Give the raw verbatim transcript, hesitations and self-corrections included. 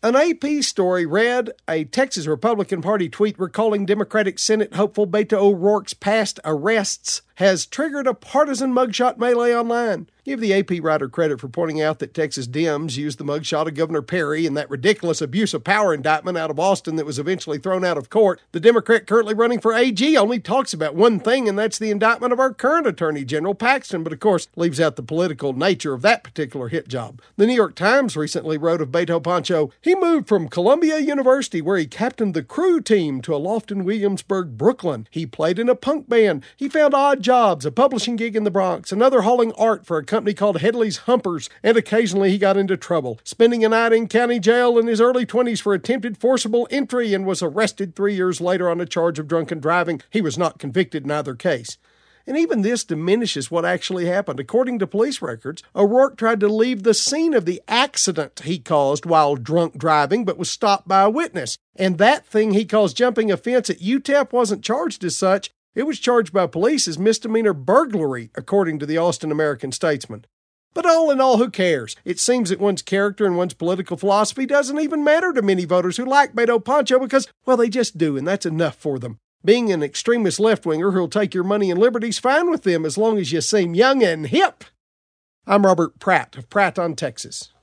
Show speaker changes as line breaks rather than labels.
An A P story read, a Texas Republican Party tweet recalling Democratic Senate hopeful Beto O'Rourke's past arrests has triggered a partisan mugshot melee online. Give the A P writer credit for pointing out that Texas Dems used the mugshot of Governor Perry in that ridiculous abuse of power indictment out of Austin that was eventually thrown out of court. The Democrat currently running for A G only talks about one thing, and that's the indictment of our current Attorney General Paxton, but of course leaves out the political nature of that particular hit job. The New York Times recently wrote of Beto Pancho, he moved from Columbia University, where he captained the crew team, to a loft in Williamsburg, Brooklyn. He played in a punk band. He found odd jobs, a publishing gig in the Bronx, another hauling art for a company called Headley's Humpers, and occasionally he got into trouble, spending a night in county jail in his early twenties for attempted forcible entry and was arrested three years later on a charge of drunken driving. He was not convicted in either case. And even this diminishes what actually happened. According to police records, O'Rourke tried to leave the scene of the accident he caused while drunk driving, but was stopped by a witness. And that thing he calls jumping a fence at U T E P wasn't charged as such. It was charged by police as misdemeanor burglary, according to the Austin American-Statesman. But all in all, who cares? It seems that one's character and one's political philosophy doesn't even matter to many voters who like Beto Pancho because, well, they just do, and that's enough for them. Being an extremist left-winger who'll take your money and liberty's fine with them as long as you seem young and hip. I'm Robert Pratt of Pratt on Texas.